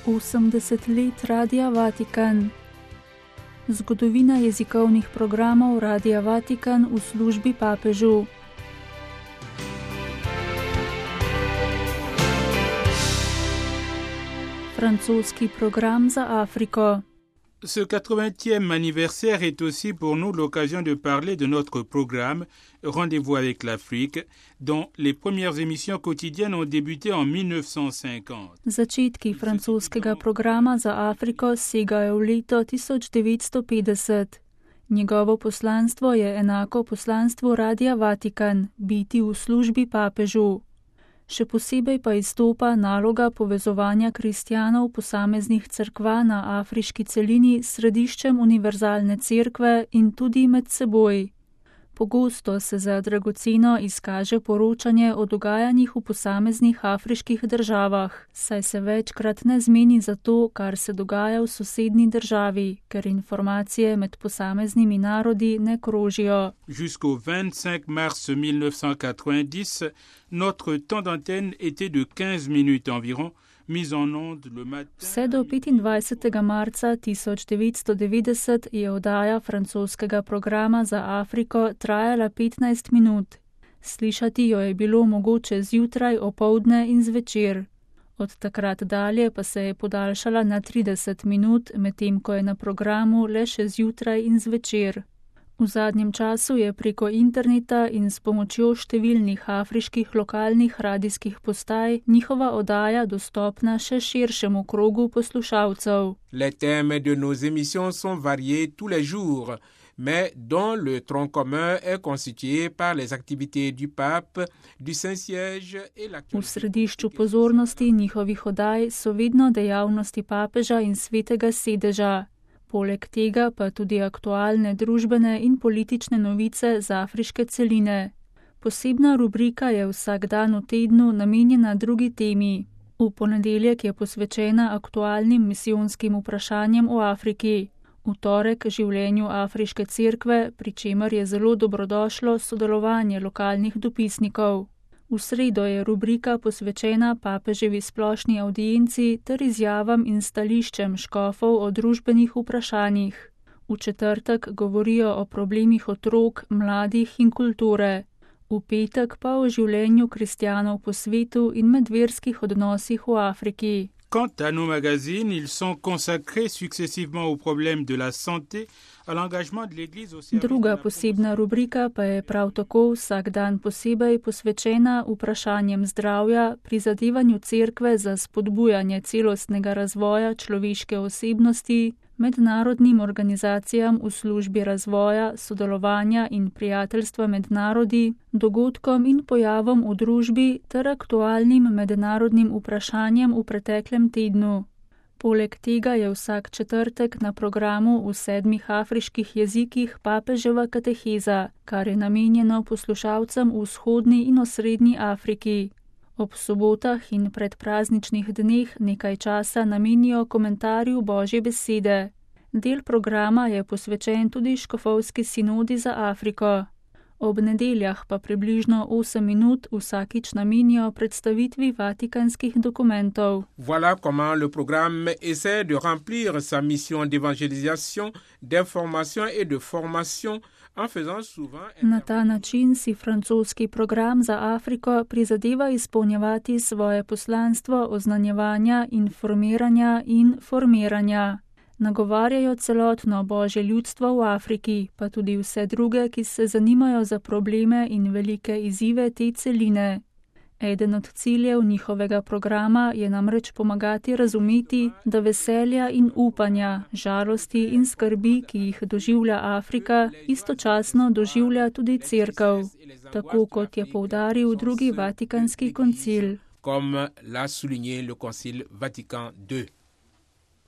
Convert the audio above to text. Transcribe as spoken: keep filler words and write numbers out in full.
osemdeset let Radia Vatikan. Zgodovina jezikovnih programov Radia Vatikan v službi papežu. Francoski program za Afriko. Ce quatre-vingtième anniversaire est aussi pour nous l'occasion de parler de notre programme Rendez-vous avec l'Afrique, dont les premières émissions quotidiennes ont débuté en mille neuf cent cinquante. Začetki francoskega programa za Afriko segajo v leto tisoč devetsto petdeset. Njegovo poslanstvo je enako poslanstvu Radia Vatikan, biti v službi papežu. Še posebej pa izstopa naloga povezovanja kristjanov posameznih cerkva na afriški celini s središčem univerzalne cerkve in tudi med seboj. Pogosto se za dragoceno izkaže poročanje o dogajanjih v posameznih afriških državah, saj se večkrat ne zmeni za to, kar se dogaja v sosednji državi, ker informacije med posameznimi narodi ne krožijo. Jusqu'au vingt-cinq mars mille neuf cent quatre-vingt-dix, notre temps d'antenne était de quinze minutes environ, mise en onde le matin. Vse do petindvajsetega marca tisoč devetsto devetdeset je oddaja francoskega programa za Afriko trajala petnajst minut. Slišati jo je bilo mogoče zjutraj, opoldne in zvečer. Od takrat dalje pa se je podaljšala na trideset minut, medtem ko je na programu le še zjutraj in zvečer. V zadnjem času je preko interneta in s pomočjo številnih afriških lokalnih radijskih postaj njihova oddaja dostopna še širšemu krogu poslušalcev. Les thèmes de nos émissions sont variés tous les jours, mais dont le tronc commun est constitué par les activités du pape, du Saint-Siège et l'actualité. V središču pozornosti njihovih oddaj so vedno dejavnosti papeža in svetega sedeža. Poleg tega pa tudi aktualne družbene in politične novice z afriške celine. Posebna rubrika je vsak dan v tednu namenjena drugi temi. V ponedeljek je posvečena aktualnim misijonskim vprašanjem v Afriki. V torek življenju afriške cerkve, pri čemer je zelo dobrodošlo sodelovanje lokalnih dopisnikov. V sredo je rubrika posvečena papeževi splošni avdienci ter izjavam in stališčem škofov o družbenih vprašanjih. V četrtek govorijo o problemih otrok, mladih in kulture. V petek pa o življenju kristjanov po svetu in medverskih odnosih v Afriki. Quant à nos magazines, ils sont consacrés successivement aux problèmes de la santé, à l'engagement de l'Église au service. Druga posebna rubrika pa je prav tako vsak dan posebej posvečena vprašanjem zdravja, prizadevanju cerkve za spodbujanje celostnega razvoja človeške osebnosti, mednarodnim organizacijam v službi razvoja, sodelovanja in prijateljstva med narodi, dogodkom in pojavom v družbi ter aktualnim mednarodnim vprašanjem v preteklem tednu. Poleg tega je vsak četrtek na programu v sedmih afriških jezikih papeževa kateheza, kar je namenjeno poslušalcem v vzhodni in osrednji Afriki. Ob sobotah in predprazničnih dneh nekaj časa namenijo komentarju Božje besede. Del programa je posvečen tudi škofovski sinodi za Afriko. Ob nedeljah pa približno osem minut vsakič namenijo predstavitvi vatikanskih dokumentov. Voilà comment le programme essaie de remplir sa mission d'évangélisation, d'information et de formation. Na ta način si francoski program za Afriko prizadeva izpolnjevati svoje poslanstvo oznanjevanja, informiranja in formiranja. Nagovarjajo celotno Božje ljudstvo v Afriki, pa tudi vse druge, ki se zanimajo za probleme in velike izzive te celine. Eden od ciljev njihovega programa je namreč pomagati razumeti, da veselja in upanja, žalosti in skrbi, ki jih doživlja Afrika, istočasno doživlja tudi cerkev, tako kot je poudaril drugi vatikanski koncil. Comme l'a souligné le Concile Vatican deux.